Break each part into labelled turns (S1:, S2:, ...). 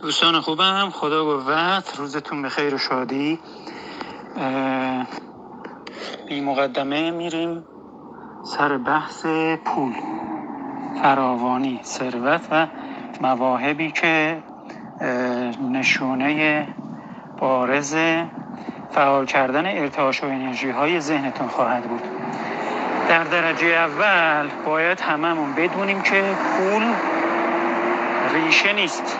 S1: دوستان خوبم، خدا قوت، روزتون به خیر و شادی. بی مقدمه میریم سر بحث پول، فراوانی، ثروت و مواهبی که نشونه بارز فعال کردن ارتعاش و انرژی های ذهنتون خواهد بود. در درجه اول باید هممون بدونیم که پول ریشه نیست،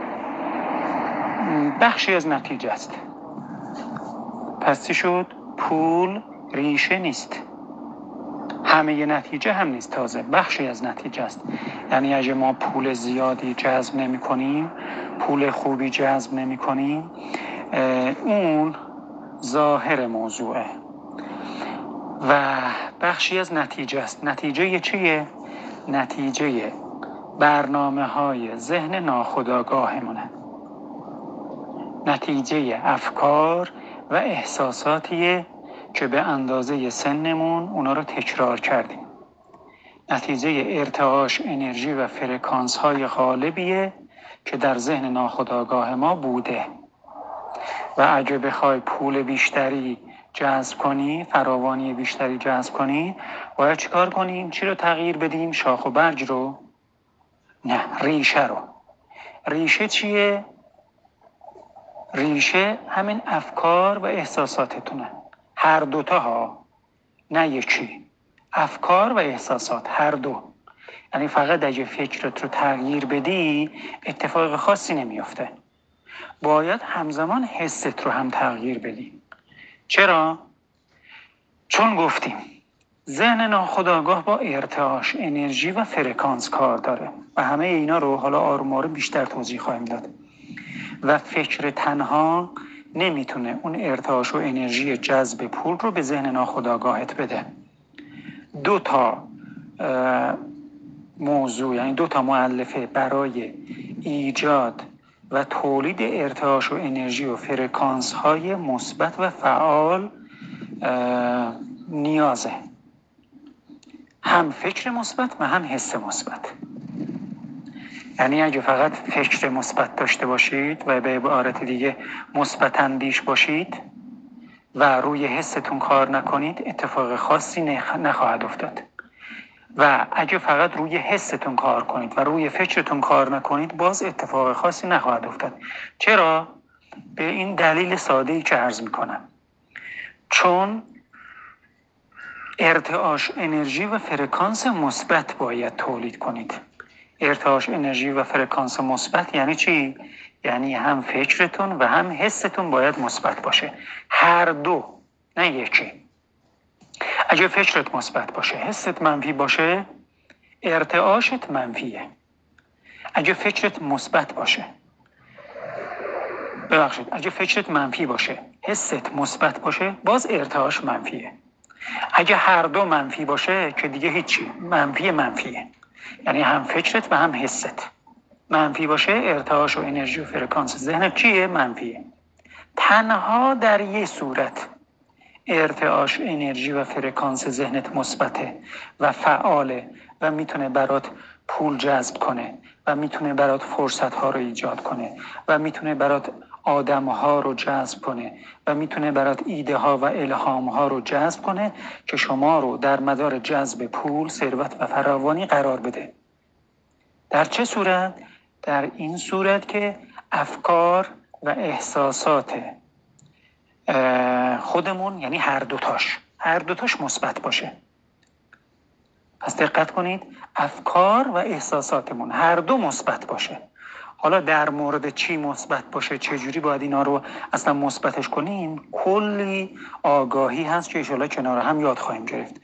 S1: بخشی از نتیجه است. پس چی شد؟ پول ریشه نیست، همه نتیجه هم نیست، تازه بخشی از نتیجه است. یعنی اگه ما پول زیادی جذب نمی کنیم، پول خوبی جذب نمی کنیم، اون ظاهر موضوعه و بخشی از نتیجه است. نتیجه چیه؟ نتیجه برنامه های ذهن ناخودآگاهمونه، نتیجه افکار و احساساتیه که به اندازه سنمون اونا رو تکرار کردیم، نتیجه ارتعاش انرژی و فرکانس های غالبیه که در ذهن ناخودآگاه ما بوده. و اگه بخوای پول بیشتری جذب کنی، فراوانی بیشتری جذب کنی، باید چیکار کنیم؟ چی رو تغییر بدیم؟ شاخ و برگ رو؟ نه، ریشه رو. ریشه چیه؟ ریشه همین افکار و احساساتتونه، هر دوتا ها، نه یکی. افکار و احساسات هر دو. یعنی فقط اگه فکرت رو تغییر بدی اتفاق خاصی نمیافته، باید همزمان حست رو هم تغییر بدی. چرا؟ چون گفتیم ذهن ناخودآگاه با ارتعاش انرژی و فرکانس کار داره و همه اینا رو حالا آروم آروم بیشتر توضیح خواهیم داد. و فکر تنها نمیتونه اون ارتعاش و انرژی جذب پول رو به ذهن ناخودآگاهت بده. دو تا موضوع، یعنی دو تا مؤلفه برای ایجاد و تولید ارتعاش و انرژی و فرکانس های مثبت و فعال نیازه، هم فکر مثبت و هم حس مثبت. یعنی اگه فقط فکر مثبت داشته باشید و به عبارت دیگه مثبت اندیش باشید و روی حستون کار نکنید، اتفاق خاصی نخواهد افتاد. و اگه فقط روی حستون کار کنید و روی فکرتون کار نکنید، باز اتفاق خاصی نخواهد افتاد. چرا؟ به این دلیل ساده‌ای که عرض میکنم، چون ارتعاش انرژی و فرکانس مثبت باید تولید کنید. ارتعاش انرژی و فرکانس مثبت یعنی چی؟ یعنی هم فکرتون و هم حستون باید مثبت باشه، هر دو، نه یکی. اگه فکرت مثبت باشه، حست منفی باشه، ارتعاشت منفیه. اگه فکرت مثبت باشه، اگه فکرت منفی باشه، حست مثبت باشه، باز ارتعاش منفیه. اگه هر دو منفی باشه که دیگه هیچی، منفیه. یعنی هم فکرت و هم حست منفی باشه، ارتعاش و انرژی و فرکانس ذهنت چیه؟ منفیه. تنها در یه صورت ارتعاش انرژی و فرکانس ذهنت مثبته و فعاله و میتونه برات پول جذب کنه و میتونه برات فرصت ها رو ایجاد کنه و میتونه برات آدم ها رو جذب کنه و میتونه برات ایده ها و الهام ها رو جذب کنه که شما رو در مدار جذب پول، ثروت و فراوانی قرار بده. در چه صورت؟ در این صورت که افکار و احساسات خودمون، یعنی هر دوتاش مثبت باشه. پس دقت کنید، افکار و احساساتمون هر دو مثبت باشه. حالا در مورد چی مثبت باشه، چجوری باید اینا رو اصلا مثبتش کنیم، کلی آگاهی هست که انشالله کنار هم یاد خواهیم گرفت.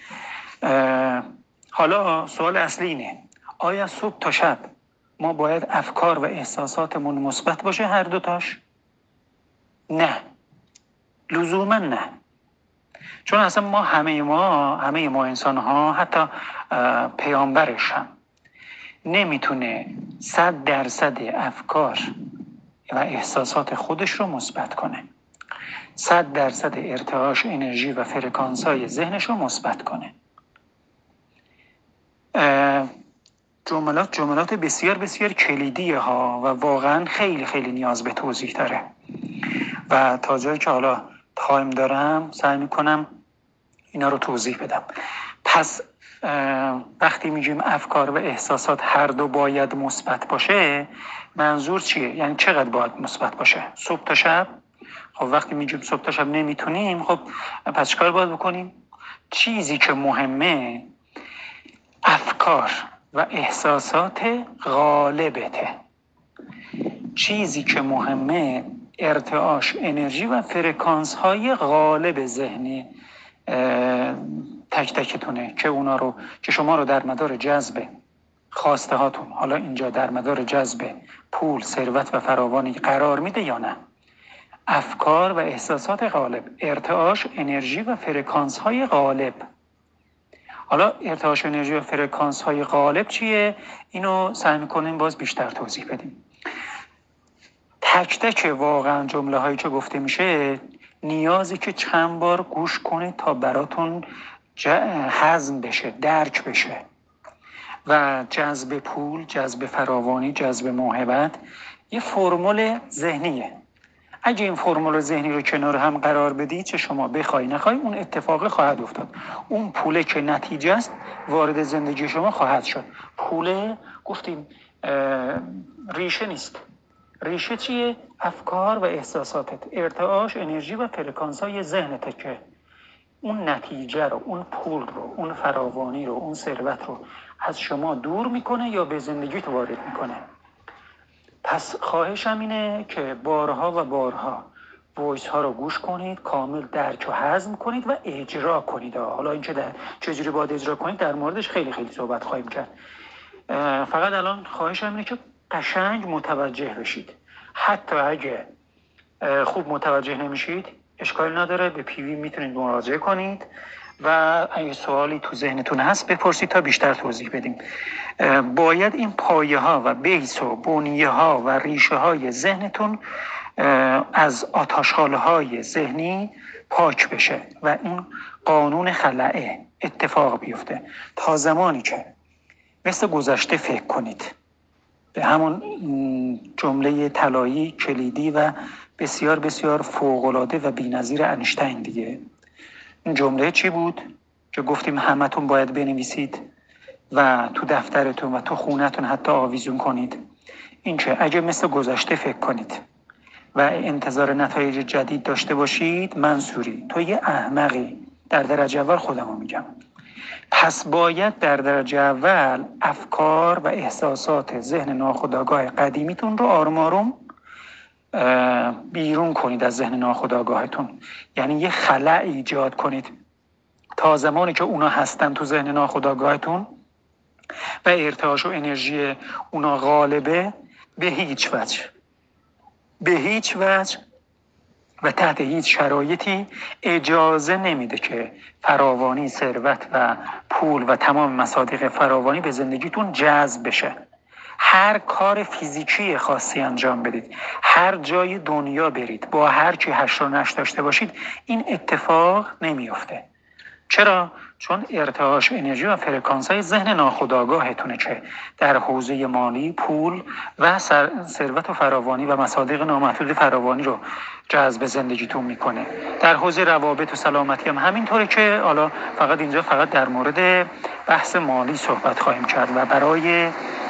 S1: حالا سوال اصلی اینه، آیا صبح تا شب ما باید افکار و احساساتمون مثبت باشه هر دوتاش؟ نه، لزوما نه. چون اصلا همه ما انسان ها، حتی پیامبرش هم نمیتونه 100% افکار و احساسات خودش رو مثبت کنه، 100% ارتعاش انرژی و فرکانس های ذهنش رو مثبت کنه. جملات بسیار بسیار کلیدیه ها و واقعا خیلی خیلی نیاز به توضیح داره و تا جایی که حالا تایم دارم سعی میکنم اینا رو توضیح بدم. پس وقتی میگیم افکار و احساسات هر دو باید مثبت باشه، منظور چیه؟ یعنی چقدر باید مثبت باشه؟ صبح تا شب؟ خب وقتی میگیم صبح تا شب نمیتونیم، خب پس چیکار باید بکنیم؟ چیزی که مهمه افکار و احساسات غالبته. چیزی که مهمه ارتعاش انرژی و فرکانس های غالب ذهنی تک تکتونه که شما رو در مدار جذب خواسته هاتون، حالا اینجا در مدار جذب پول، ثروت و فراوانی قرار میده یا نه؟ افکار و احساسات غالب، ارتعاش انرژی و فرکانس های غالب. حالا ارتعاش انرژی و فرکانس های غالب چیه؟ اینو سعی میکنیم باز بیشتر توضیح بدیم. تک تک واقعا جمله هایی که گفته میشه نیازی که چند بار گوش کنید تا براتون هضم بشه، درک بشه. و جذب پول، جذب فراوانی، جذب موهبت یه فرمول ذهنیه. اگه این فرمول ذهنی رو کنار هم قرار بدید، چه شما بخوای نخوای اون اتفاق خواهد افتاد. اون پوله که نتیجه است وارد زندگی شما خواهد شد. پوله گفتیم ریشه نیست. ریشه چیه؟ افکار و احساساتت، ارتعاش انرژی و فرکانس های ذهنت که اون نتیجه رو، اون پول رو، اون فراوانی رو، اون ثروت رو از شما دور میکنه یا به زندگیت وارد میکنه. پس خواهشم اینه که بارها و بارها وایس ها رو گوش کنید، کامل درک و هضم کنید و اجرا کنید. حالا اینکه چجوری باید اجرا کنید در موردش خیلی خیلی صحبت خواهیم کرد. فقط الان خواهشم اینه که قشنگ متوجه بشید. حتی اگه خوب متوجه نمیشید اشکال نداره، به پیوی میتونید مراجعه کنید و اگه سوالی تو ذهنتون هست بپرسید تا بیشتر توضیح بدیم. باید این پایه ها و بیس و بنیه ها و ریشه های ذهنتون از آتشخاله های ذهنی پاک بشه و این قانون خلأ اتفاق بیفته. تا زمانی که مثل گذشته فکر کنید، به همون جمله طلایی کلیدی و بسیار بسیار فوق‌العاده و بی‌نظیر انیشتین دیگه. این جمله چی بود که گفتیم همتون باید بنویسید و تو دفترتون و تو خونتون حتی آویزون کنید؟ این که اگه مثل گذشته فکر کنید و انتظار نتایج جدید داشته باشید، منصوری تو یه احمقی. در درجه اول خودمو میگم. پس باید در درجه اول افکار و احساسات ذهن ناخودآگاه قدیمیتون رو آروم آروم بیرون کنید از ذهن ناخودآگاهتون. یعنی یه خلأ ایجاد کنید. تا زمانی که اونا هستن تو ذهن ناخودآگاهتون و ارتعاش و انرژی اونا غالبه، به هیچ وجه و تحت هیچ شرایطی اجازه نمیده که فراوانی، ثروت و پول و تمام مصادیق فراوانی به زندگیتون جذب بشه. هر کار فیزیکی خاصی انجام بدید، هر جای دنیا برید، با هر کی هش و نش داشته باشید، این اتفاق نمیفته. چرا؟ چون ارتعاش انرژی و فرکانس های ذهن ناخودآگاهتونه که در حوزه مالی، پول و ثروت و فراوانی و مصادیق نامحدود فراوانی رو جذب زندگیتون میکنه. در حوزه روابط و سلامتی هم همینطوره که حالا فقط در مورد بحث مالی صحبت خواهیم کرد و برای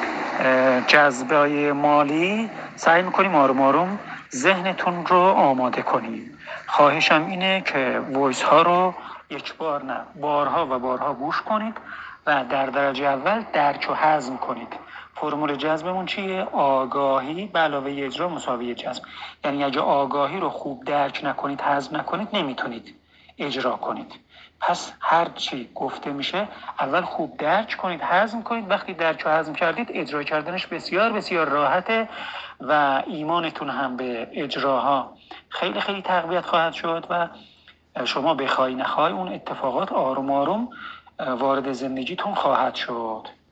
S1: جذبه مالی سعی میکنیم آروم آروم ذهنتون رو آماده کنیم. خواهشم اینه که وایس ها رو یک بار نه بارها و بارها گوش کنید و در درجه اول درک و هضم کنید. فرمول جذبمون چیه؟ آگاهی به علاوه اجرا مساوی جذب. یعنی اگه آگاهی رو خوب درک نکنید، هضم نکنید، نمیتونید اجرا کنید. پس هر چی گفته میشه اول خوب درک کنید، هضم کنید. وقتی درک و هضم کردید اجرا کردنش بسیار بسیار راحته و ایمانتون هم به اجراها خیلی خیلی تقویت خواهد شد و شما بخوای نخوای اون اتفاقات آروم آروم وارد زندگیتون خواهد شد.